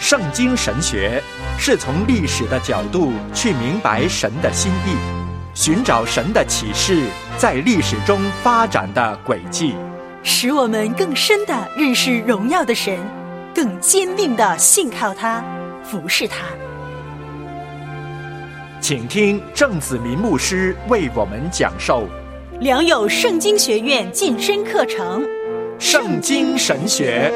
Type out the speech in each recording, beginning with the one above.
圣经神学是从历史的角度去明白神的心意，寻找神的启示在历史中发展的轨迹， 使我们更深地认识荣耀的神，更坚定地信靠他，服侍他。 请听郑子民牧师为我们讲授良友圣经学院晋升课程《 圣经神学》。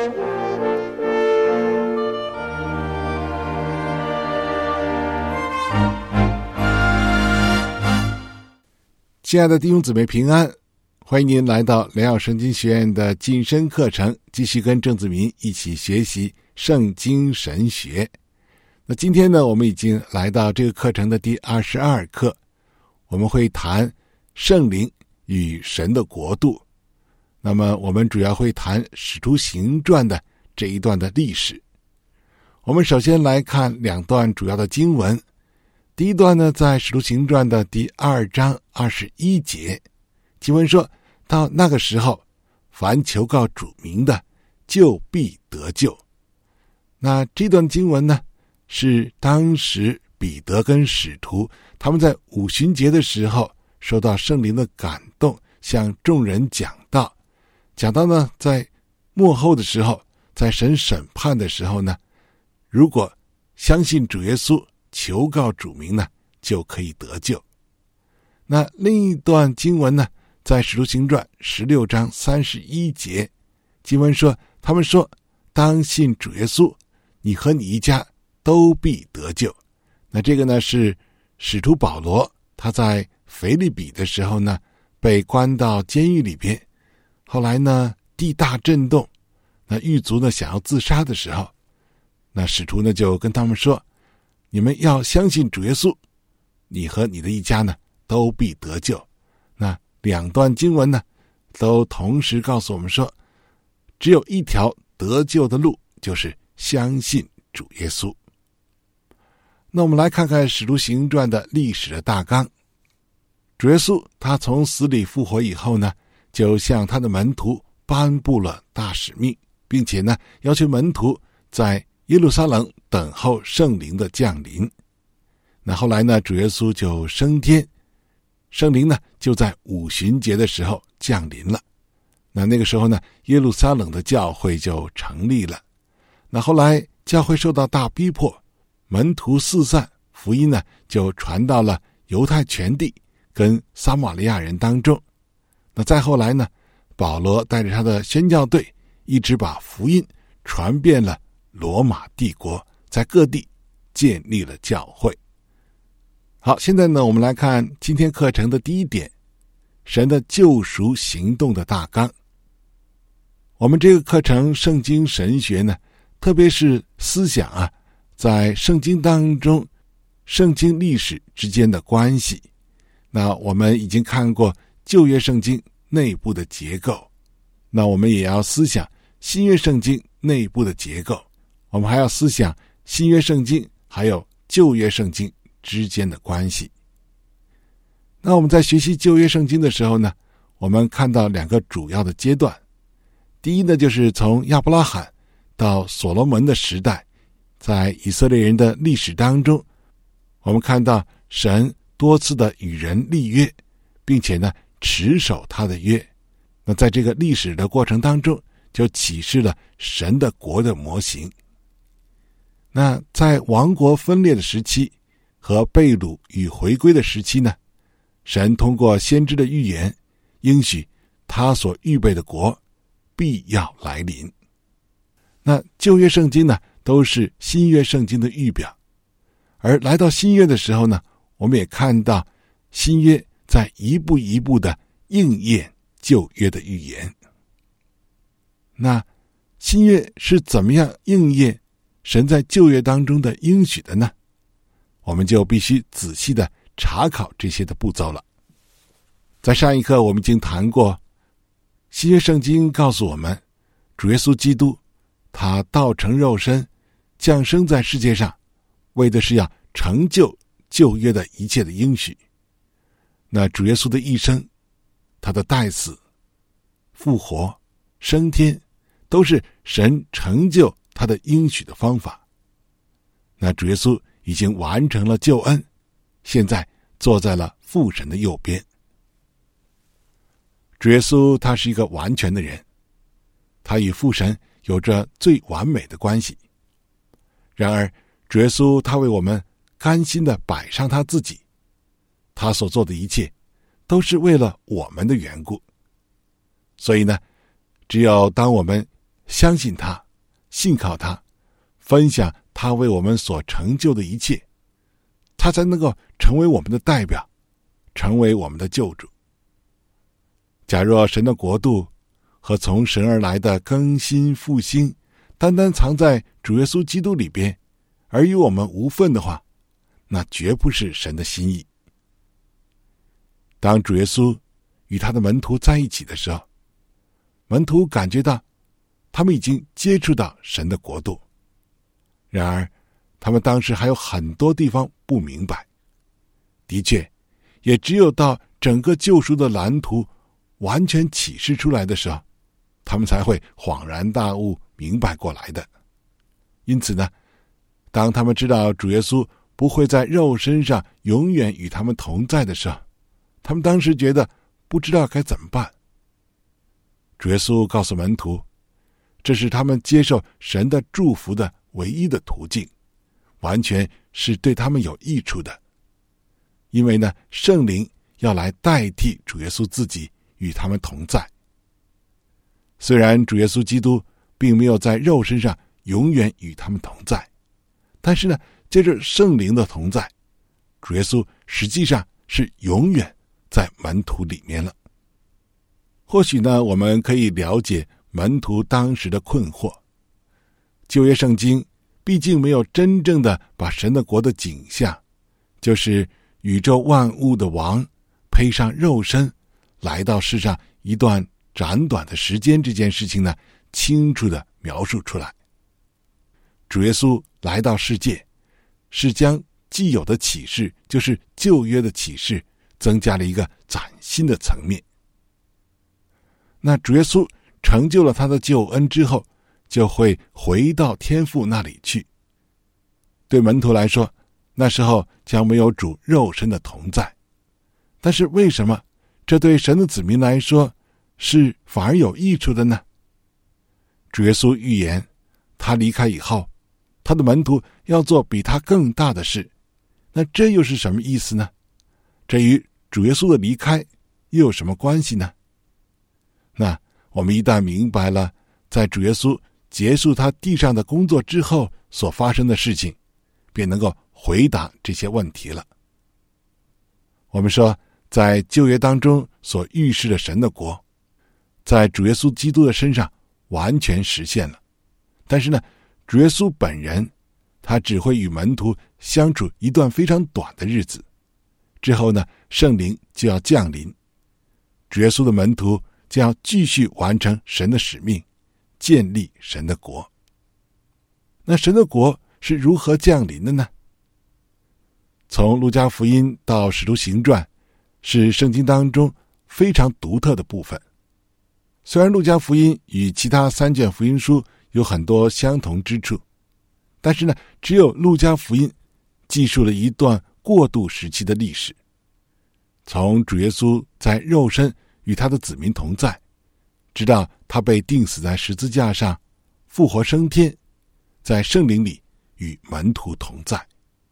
亲爱的弟兄姊妹平安，欢迎您来到良友圣经学院的晋升课程，继续跟郑子民一起学习圣经神学。那今天呢，我们已经来到这个课程的第22课，我们会谈圣灵与神的国度。那么我们主要会谈使徒行传的这一段的历史。我们首先来看两段主要的经文。第一段呢，在使徒行传的第2章21节，经文说到那个时候，凡求告主名的，就必得救。那这段经文呢，是当时彼得跟使徒他们在五旬节的时候受到圣灵的感动，向众人讲道呢，在末后的时候，在神审判的时候呢，如果相信主耶稣，求告主名呢，就可以得救。那另一段经文呢，在使徒行传16章31节，经文说，他们说，当信主耶稣，你和你一家都必得救。那这个呢，是使徒保罗他在腓立比的时候呢，被关到监狱里边，后来呢地大震动，那狱卒呢想要自杀的时候，那使徒呢就跟他们说，你们要相信主耶稣，你和你的一家呢都必得救。那两段经文呢都同时告诉我们说，只有一条得救的路，就是相信主耶稣。那我们来看看使徒行传的历史的大纲。主耶稣他从死里复活以后呢，就向他的门徒颁布了大使命，并且呢要求门徒在耶路撒冷等候圣灵的降临。那后来呢，主耶稣就升天，圣灵呢就在五旬节的时候降临了。那个时候呢，耶路撒冷的教会就成立了。那后来教会受到大逼迫，门徒四散，福音呢就传到了犹太全地跟撒玛利亚人当中。那再后来呢，保罗带着他的宣教队，一直把福音传遍了罗马帝国，在各地建立了教会。好，现在呢，我们来看今天课程的第一点，神的救赎行动的大纲。我们这个课程圣经神学呢，特别是思想在圣经当中圣经历史之间的关系。那我们已经看过旧约圣经内部的结构，那我们也要思想新约圣经内部的结构，我们还要思想新约圣经还有旧约圣经之间的关系。那我们在学习旧约圣经的时候呢，我们看到两个主要的阶段。第一呢，就是从亚伯拉罕到所罗门的时代，在以色列人的历史当中，我们看到神多次的与人立约，并且呢持守他的约。那在这个历史的过程当中，就启示了神的国的模型。那在王国分裂的时期和被掳与回归的时期呢，神通过先知的预言，应许他所预备的国必要来临。那旧约圣经呢，都是新约圣经的预表，而来到新约的时候呢，我们也看到新约在一步一步的应验旧约的预言。那新约是怎么样应验神在旧约当中的应许的呢？我们就必须仔细的查考这些的步骤了。在上一课我们已经谈过，新约圣经告诉我们，主耶稣基督他道成肉身，降生在世界上，为的是要成就旧约的一切的应许。那主耶稣的一生，他的代死、复活、升天，都是神成就他的应许的方法。 那主耶稣已经完成了救恩，现在坐在了父神的右边。主耶稣他是一个完全的人，他与父神有着最完美的关系。然而主耶稣他为我们甘心地摆上他自己，他所做的一切都是为了我们的缘故。所以呢，只有当我们相信他，信靠他，分享他为我们所成就的一切，他才能够成为我们的代表，成为我们的救主。假若神的国度和从神而来的更新复兴单单藏在主耶稣基督里边，而与我们无分的话，那绝不是神的心意。当主耶稣与他的门徒在一起的时候，门徒感觉到他们已经接触到神的国度，然而他们当时还有很多地方不明白。的确，也只有到整个救赎的蓝图完全启示出来的时候，他们才会恍然大悟，明白过来的。因此呢，当他们知道主耶稣不会在肉身上永远与他们同在的时候，他们当时觉得不知道该怎么办。主耶稣告诉门徒，这是他们接受神的祝福的唯一的途径，完全是对他们有益处的。因为呢，圣灵要来代替主耶稣自己与他们同在。虽然主耶稣基督并没有在肉身上永远与他们同在，但是呢，借着圣灵的同在，主耶稣实际上是永远在门徒里面了。或许呢，我们可以了解门徒当时的困惑。旧约圣经毕竟没有真正的把神的国的景象，就是宇宙万物的王配上肉身来到世上一段短短的时间这件事情呢，清楚地描述出来。主耶稣来到世界，是将既有的启示，就是旧约的启示，增加了一个崭新的层面。那主耶稣成就了他的救恩之后，就会回到天父那里去。对门徒来说，那时候将没有主肉身的同在。但是为什么这对神的子民来说是反而有益处的呢？主耶稣预言，他离开以后，他的门徒要做比他更大的事。那这又是什么意思呢？这与主耶稣的离开又有什么关系呢？那我们一旦明白了在主耶稣结束他地上的工作之后所发生的事情，便能够回答这些问题了。我们说，在旧约当中所预示的神的国，在主耶稣基督的身上完全实现了。但是呢，主耶稣本人他只会与门徒相处一段非常短的日子，之后呢，圣灵就要降临，主耶稣的门徒将要继续完成神的使命，建立神的国。那神的国是如何降临的呢？从路加福音到使徒行传，是圣经当中非常独特的部分。虽然路加福音与其他3卷福音书有很多相同之处，但是呢，只有路加福音记述了一段过渡时期的历史。从主耶稣在肉身与他的子民同在，直到他被钉死在十字架上，复活升天，在圣灵里与门徒同在。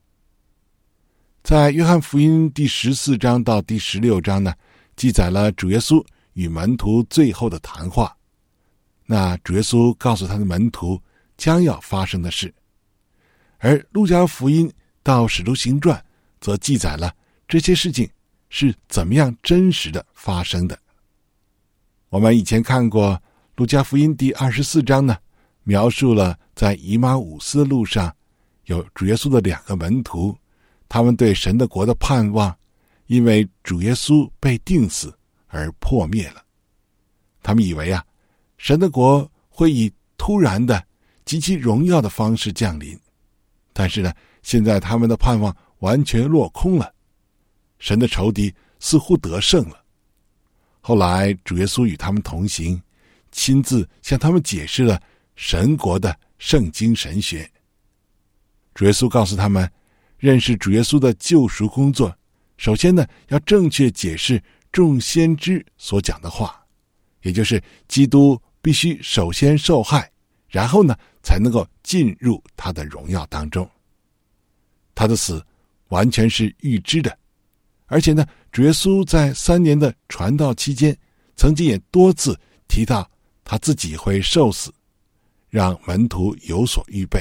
在约翰福音第14章到第16章呢，记载了主耶稣与门徒最后的谈话。那主耶稣告诉他的门徒将要发生的事，而路加福音到使徒行传则记载了这些事情是怎么样真实的发生的。我们以前看过路加福音第24章呢，描述了在以马忤斯的路上有主耶稣的2个门徒，他们对神的国的盼望因为主耶稣被钉死而破灭了。他们以为神的国会以突然的极其荣耀的方式降临，但是呢，现在他们的盼望完全落空了，神的仇敌似乎得胜了。后来主耶稣与他们同行，亲自向他们解释了神国的圣经神学。 主耶稣告诉他们，认识主耶稣的救赎工作，首先呢，要正确解释众先知所讲的话，也就是基督必须首先受害，然后呢，才能够进入他的荣耀当中。他的死完全是预知的，而且呢，主耶稣在3年的传道期间，曾经也多次提到他自己会受死，让门徒有所预备。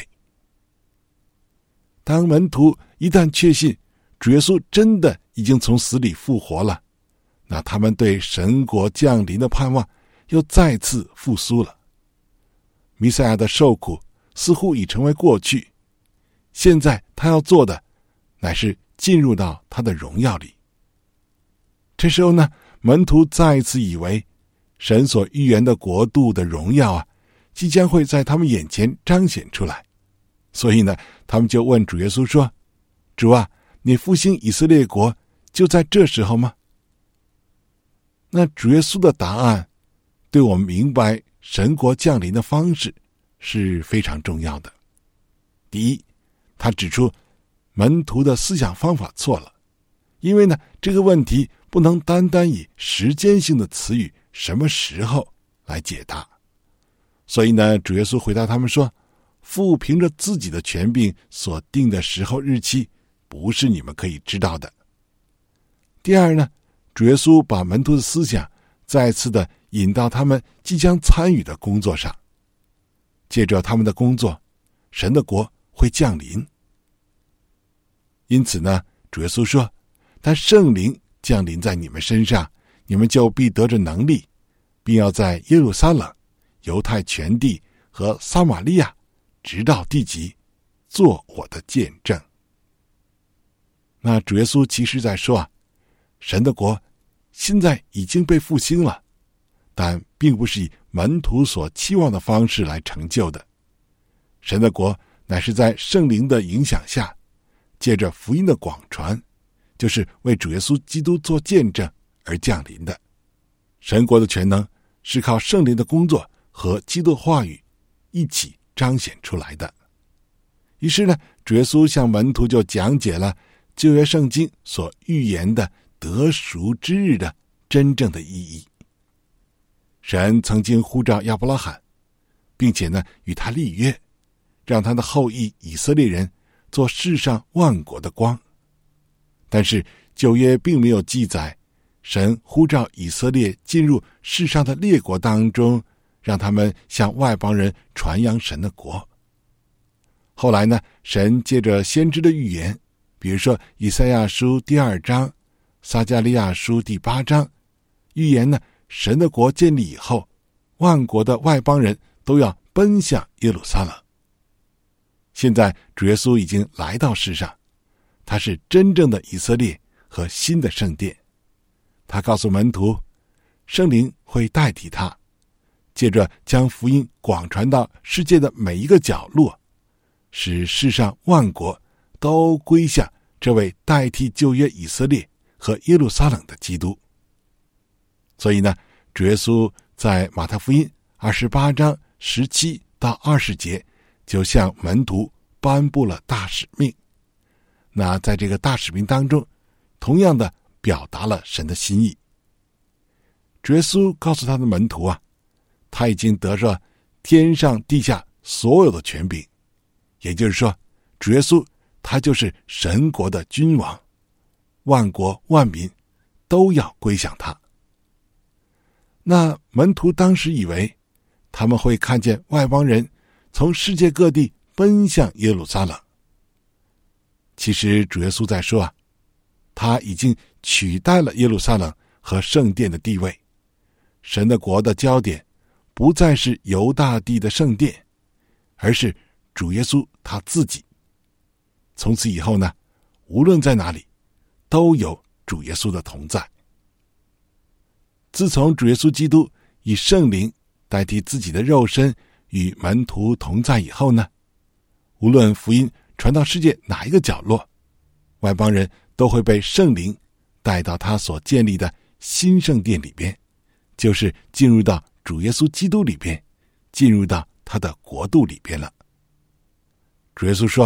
当门徒一旦确信主耶稣真的已经从死里复活了，那他们对神国降临的盼望又再次复苏了。弥赛亚的受苦似乎已成为过去，现在他要做的乃是进入到他的荣耀里。这时候呢，门徒再一次以为神所预言的国度的荣耀即将会在他们眼前彰显出来，所以呢，他们就问主耶稣说，主啊，你复兴以色列国就在这时候吗？那主耶稣的答案对我们明白神国降临的方式是非常重要的。第一，他指出门徒的思想方法错了，因为呢，这个问题不能单单以时间性的词语什么时候来解答。所以呢，主耶稣回答他们说，父凭着自己的权柄所定的时候日期，不是你们可以知道的。第二呢，主耶稣把门徒的思想再次的引到他们即将参与的工作上，借着他们的工作，神的国会降临。因此呢，主耶稣说，但圣灵降临在你们身上，你们就必得着能力，并要在耶路撒冷、犹太全地和撒玛利亚直到地极做我的见证。那主耶稣其实在说神的国现在已经被复兴了，但并不是以门徒所期望的方式来成就的。神的国乃是在圣灵的影响下，借着福音的广传，就是为主耶稣基督做见证而降临的。神国的全能是靠圣灵的工作和基督话语一起彰显出来的。于是呢，主耶稣向门徒就讲解了旧约圣经所预言的得赎之日的真正的意义。神曾经呼召亚伯拉罕，并且呢与他立约，让他的后裔以色列人做世上万国的光。但是旧约并没有记载神呼召以色列进入世上的列国当中，让他们向外邦人传扬神的国。后来呢，神借着先知的预言，比如说以赛亚书第2章、撒迦利亚书第8章，预言呢，神的国建立以后，万国的外邦人都要奔向耶路撒冷。现在主耶稣已经来到世上，他是真正的以色列和新的圣殿。他告诉门徒，圣灵会代替他，借着将福音广传到世界的每一个角落，使世上万国都归向这位代替旧约以色列和耶路撒冷的基督。所以呢，主耶稣在马太福音28章17到20节就向门徒颁布了大使命。那在这个大使命当中，同样的表达了神的心意。主耶稣告诉他的门徒他已经得着天上地下所有的权柄，也就是说，主耶稣他就是神国的君王，万国万民都要归向他。那门徒当时以为他们会看见外邦人从世界各地奔向耶路撒冷。其实主耶稣在说他已经取代了耶路撒冷和圣殿的地位。神的国的焦点不再是犹大地的圣殿，而是主耶稣他自己。从此以后呢，无论在哪里都有主耶稣的同在。自从主耶稣基督以圣灵代替自己的肉身与门徒同在以后呢，无论福音传到世界哪一个角落，外邦人都会被圣灵带到他所建立的新圣殿里边，就是进入到主耶稣基督里边，进入到他的国度里边了。主耶稣说，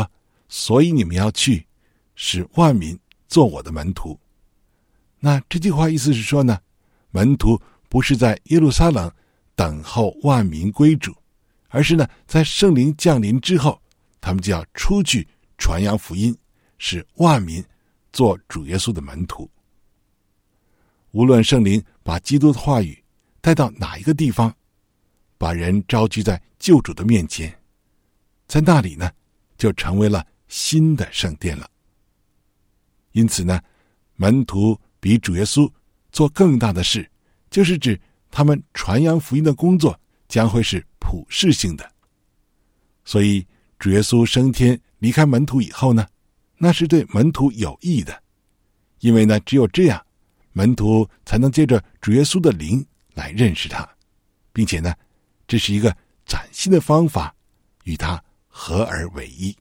所以你们要去，使万民做我的门徒。那这句话意思是说呢，门徒不是在耶路撒冷等候万民归主，而是呢，在圣灵降临之后，他们就要出去传扬福音，使万民做主耶稣的门徒。无论圣灵把基督的话语带到哪一个地方，把人召集在救主的面前，在那里呢，就成为了新的圣殿了。因此呢，门徒比主耶稣做更大的事，就是指他们传扬福音的工作将会是普世性的。所以主耶稣升天离开门徒以后呢，那是对门徒有益的，因为呢，只有这样，门徒才能借着主耶稣的灵来认识他，并且呢，这是一个崭新的方法，与他合而为一。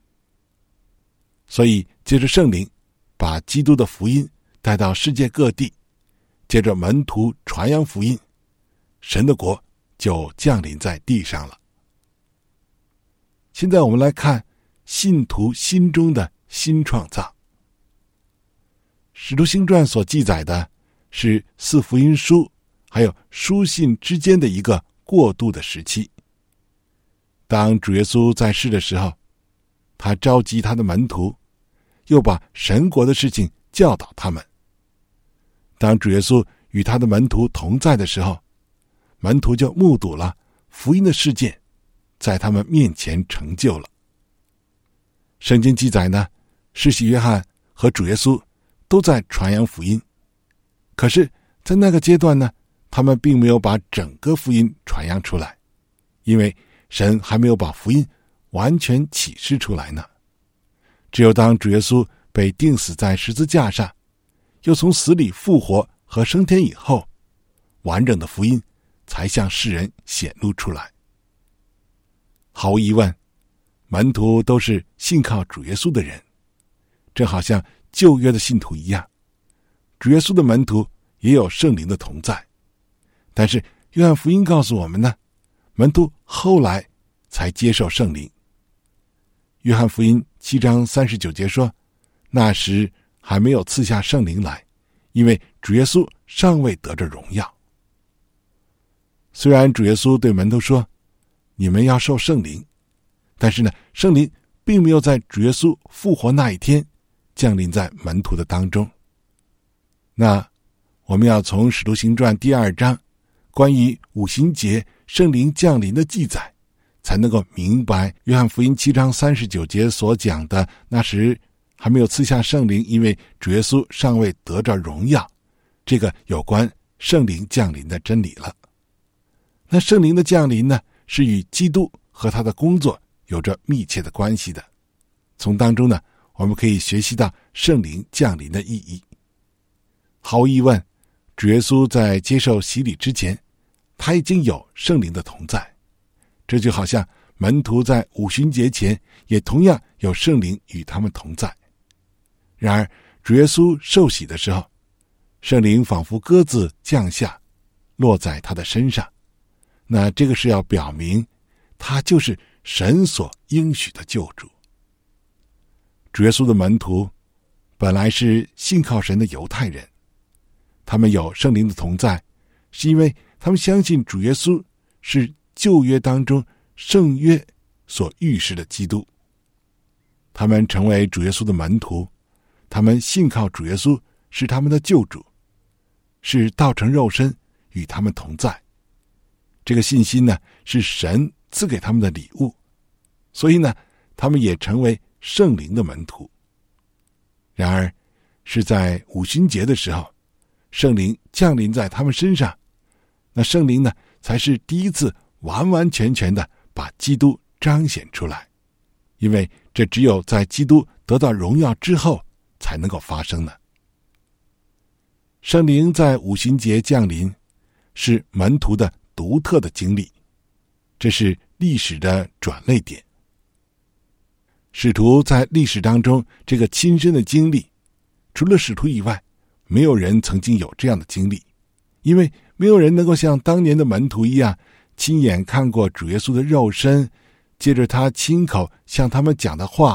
所以借着圣灵把基督的福音带到世界各地，借着门徒传扬福音，神的国就降临在地上了。现在我们来看信徒心中的新创造。使徒行传所记载的是四福音书还有书信之间的一个过渡的时期。当主耶稣在世的时候，他召集他的门徒，又把神国的事情教导他们。当主耶稣与他的门徒同在的时候，门徒就目睹了福音的事件在他们面前成就了。圣经记载呢，施洗约翰和主耶稣都在传扬福音，可是在那个阶段呢，他们并没有把整个福音传扬出来，因为神还没有把福音完全启示出来呢。只有当主耶稣被钉死在十字架上，又从死里复活和升天以后，完整的福音才向世人显露出来。毫无疑问，门徒都是信靠主耶稣的人，正好像旧约的信徒一样，主耶稣的门徒也有圣灵的同在。但是约翰福音告诉我们呢，门徒后来才接受圣灵。约翰福音7章39节说，那时还没有赐下圣灵来，因为主耶稣尚未得着荣耀。虽然主耶稣对门徒说，你们要受圣灵，但是呢，圣灵并没有在主耶稣复活那一天降临在门徒的当中。那我们要从使徒行传第2章关于五旬节圣灵降临的记载，才能够明白约翰福音7章39节所讲的那时还没有赐下圣灵，因为主耶稣尚未得着荣耀，这个有关圣灵降临的真理了。那圣灵的降临呢，是与基督和他的工作有着密切的关系的。从当中呢，我们可以学习到圣灵降临的意义。毫无疑问，主耶稣在接受洗礼之前，他已经有圣灵的同在。这就好像门徒在五旬节前也同样有圣灵与他们同在。然而主耶稣受洗的时候，圣灵仿佛鸽子降下，落在他的身上。那这个是要表明他就是神所应许的救主。主耶稣的门徒本来是信靠神的犹太人，他们有圣灵的同在，是因为他们相信主耶稣是旧约当中圣约所预示的基督。他们成为主耶稣的门徒，他们信靠主耶稣是他们的救主，是道成肉身与他们同在。这个信心呢，是神赐给他们的礼物，所以呢，他们也成为圣灵的门徒。然而是在五旬节的时候，圣灵降临在他们身上，那圣灵呢，才是第一次完完全全的把基督彰显出来，因为这只有在基督得到荣耀之后才能够发生的。圣灵在五旬节降临，是门徒的独特的经历，这是历史的转捩点。使徒在历史当中这个亲身的经历，除了使徒以外，没有人曾经有这样的经历，因为没有人能够像当年的门徒一样亲眼看过主耶稣的肉身，接着他亲口向他们讲的话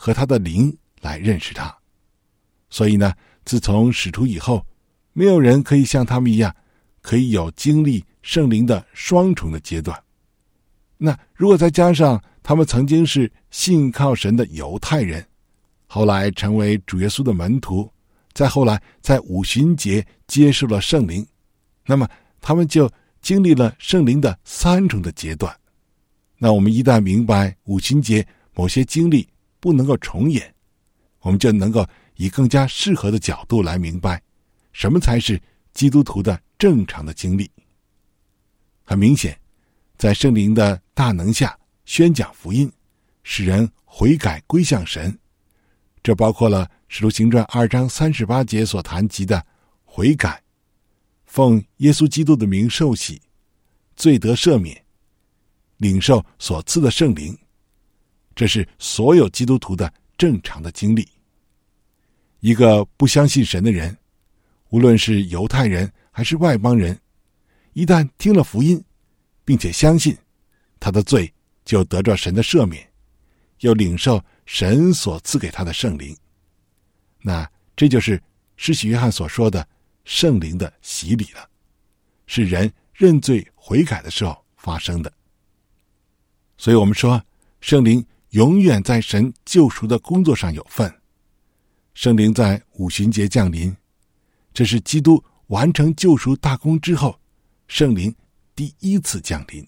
和他的灵来认识他。所以呢，自从使徒以后，没有人可以像他们一样，可以有经历圣灵的双重的阶段。那如果再加上他们曾经是信靠神的犹太人，后来成为主耶稣的门徒，再后来在五旬节接受了圣灵，那么他们就经历了圣灵的三重的阶段。那我们一旦明白五旬节某些经历不能够重演，我们就能够以更加适合的角度来明白什么才是基督徒的正常的经历。很明显，在圣灵的大能下宣讲福音，使人悔改归向神，这包括了使徒行传2章38节所谈及的悔改、奉耶稣基督的名受洗、罪得赦免、领受所赐的圣灵，这是所有基督徒的正常的经历。一个不相信神的人，无论是犹太人还是外邦人，一旦听了福音并且相信，他的罪就得着神的赦免，又领受神所赐给他的圣灵。那这就是施洗约翰所说的圣灵的洗礼了，是人认罪悔改的时候发生的。所以我们说，圣灵永远在神救赎的工作上有份。圣灵在五旬节降临，这是基督完成救赎大功之后，圣灵第一次降临。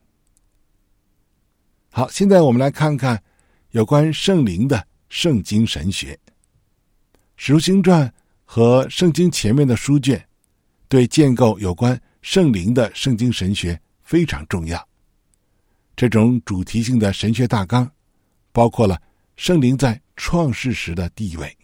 好，现在我们来看看有关圣灵的圣经神学。使徒行传和圣经前面的书卷对建构有关圣灵的圣经神学非常重要。这种主题性的神学大纲包括了圣灵在创世时的地位。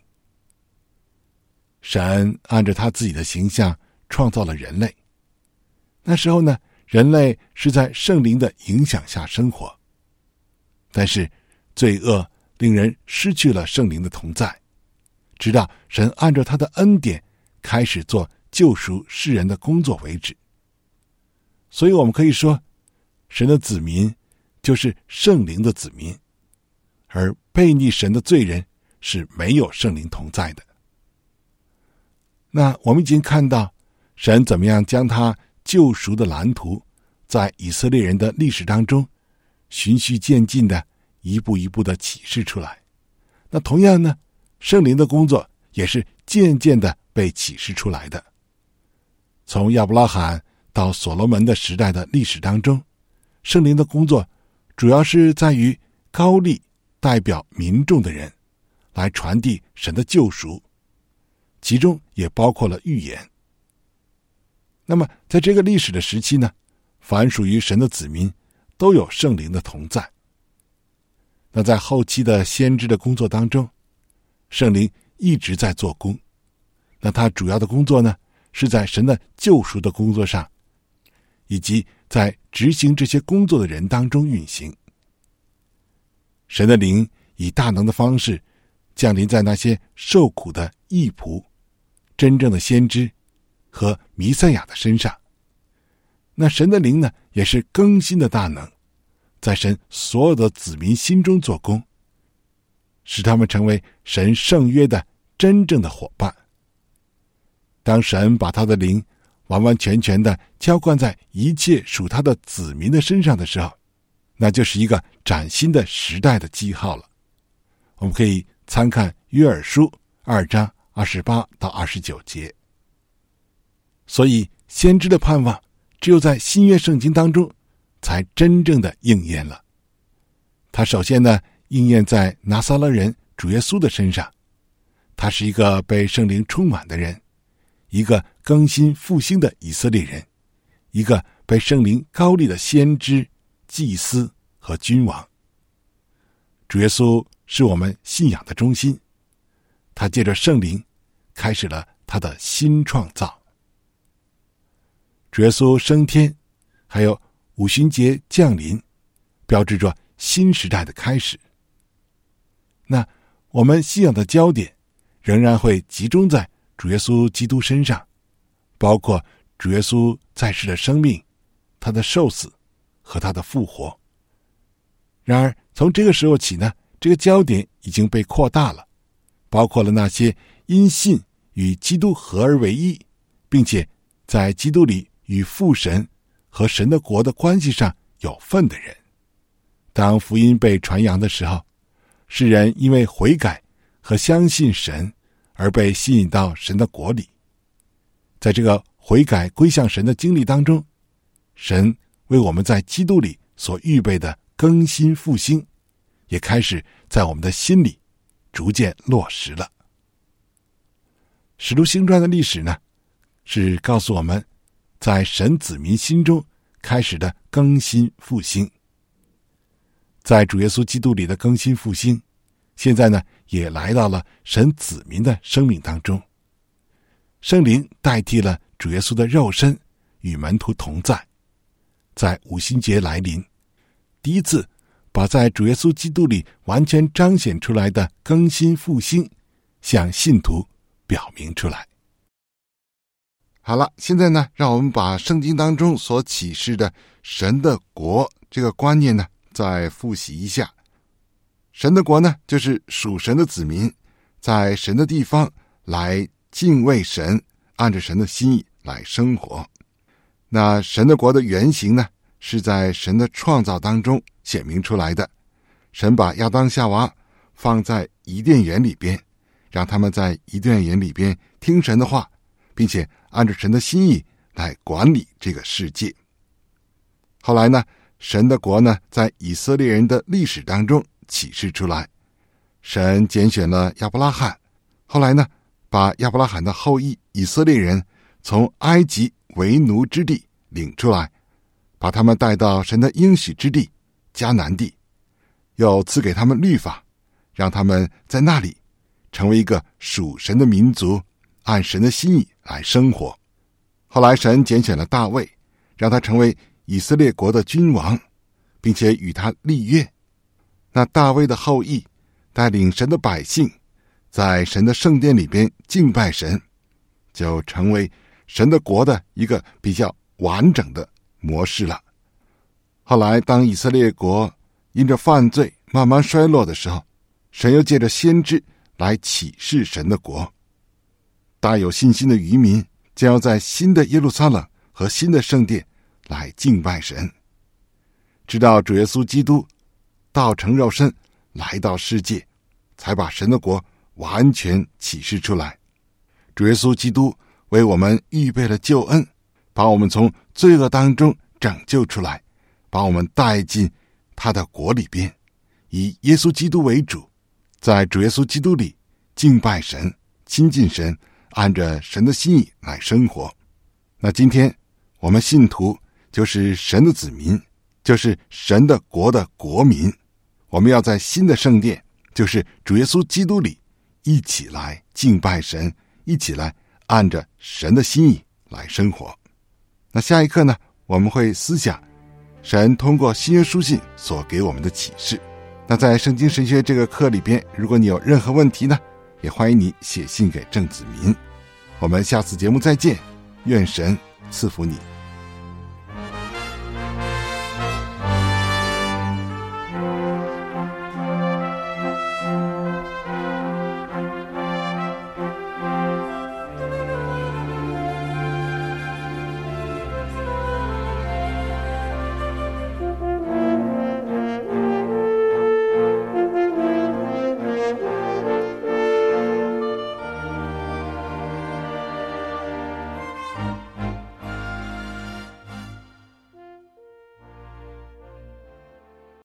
神按照他自己的形象创造了人类，那时候呢，人类是在圣灵的影响下生活，但是罪恶令人失去了圣灵的同在，直到神按照他的恩典开始做救赎世人的工作为止。所以我们可以说，神的子民就是圣灵的子民，而悖逆神的罪人是没有圣灵同在的。那我们已经看到神怎么样将他救赎的蓝图在以色列人的历史当中循序渐进的一步一步的启示出来。那同样呢，圣灵的工作也是渐渐的被启示出来的。从亚伯拉罕到所罗门的时代的历史当中，圣灵的工作主要是在于高立代表民众的人来传递神的救赎，其中也包括了预言。那么在这个历史的时期呢，凡属于神的子民都有圣灵的同在。那在后期的先知的工作当中，圣灵一直在做工。那他主要的工作呢，是在神的救赎的工作上，以及在执行这些工作的人当中运行。神的灵以大能的方式降临在那些受苦的义仆、真正的先知和弥赛亚的身上。那神的灵呢，也是更新的大能，在神所有的子民心中做工，使他们成为神圣约的真正的伙伴。当神把他的灵完完全全的浇灌在一切属他的子民的身上的时候，那就是一个崭新的时代的记号了。我们可以参看约珥书2章28到29节。所以先知的盼望只有在新约圣经当中才真正的应验了。他首先呢，应验在拿撒勒人主耶稣的身上。他是一个被圣灵充满的人，一个更新复兴的以色列人，一个被圣灵高立的先知、祭司和君王。主耶稣是我们信仰的中心，他借着圣灵开始了他的新创造。主耶稣升天，还有五旬节降临，标志着新时代的开始。那我们信仰的焦点仍然会集中在主耶稣基督身上，包括主耶稣在世的生命、他的受死和他的复活。然而从这个时候起呢， 这个焦点已经被扩大了，包括了那些因信与基督合而为一，并且在基督里与父神和神的国的关系上有份的人。当福音被传扬的时候，世人因为悔改和相信神而被吸引到神的国里。在这个悔改归向神的经历当中，神为我们在基督里所预备的更新复兴，也开始在我们的心里逐渐落实了。使徒行传的历史呢，是告诉我们在神子民心中开始的更新复兴。在主耶稣基督里的更新复兴，现在呢也来到了神子民的生命当中。圣灵代替了主耶稣的肉身与门徒同在，在五旬节来临，第一次把在主耶稣基督里完全彰显出来的更新复兴向信徒表明出来。好了，现在呢，让我们把圣经当中所启示的神的国这个观念呢再复习一下。神的国呢，就是属神的子民在神的地方来敬畏神，按着神的心意来生活。那神的国的原型呢，是在神的创造当中显明出来的。神把亚当夏娃放在伊甸园里边，让他们在伊甸园里边听神的话，并且按照神的心意来管理这个世界。后来呢，神的国呢，在以色列人的历史当中启示出来。神拣选了亚伯拉罕，后来呢，把亚伯拉罕的后裔以色列人从埃及为奴之地领出来，把他们带到神的应许之地迦南地，又赐给他们律法，让他们在那里成为一个属神的民族，按神的心意来生活。后来神拣选了大卫，让他成为以色列国的君王，并且与他立约。那大卫的后裔带领神的百姓在神的圣殿里边敬拜神，就成为神的国的一个比较完整的模式了。后来当以色列国因着犯罪慢慢衰落的时候，神又借着先知来启示神的国。大有信心的渔民将要在新的耶路撒冷和新的圣殿来敬拜神，直到主耶稣基督道成肉身来到世界，才把神的国完全启示出来。主耶稣基督为我们预备了救恩，把我们从罪恶当中拯救出来，把我们带进他的国里边，以耶稣基督为主，在主耶稣基督里敬拜神，亲近神，按着神的心意来生活。那今天我们信徒就是神的子民，就是神的国的国民，我们要在新的圣殿，就是主耶稣基督里一起来敬拜神，一起来按着神的心意来生活。那下一课呢，我们会思想神通过新约书信所给我们的启示。那在圣经神学这个课里边，如果你有任何问题呢，也欢迎你写信给郑子民。我们下次节目再见，愿神赐福你。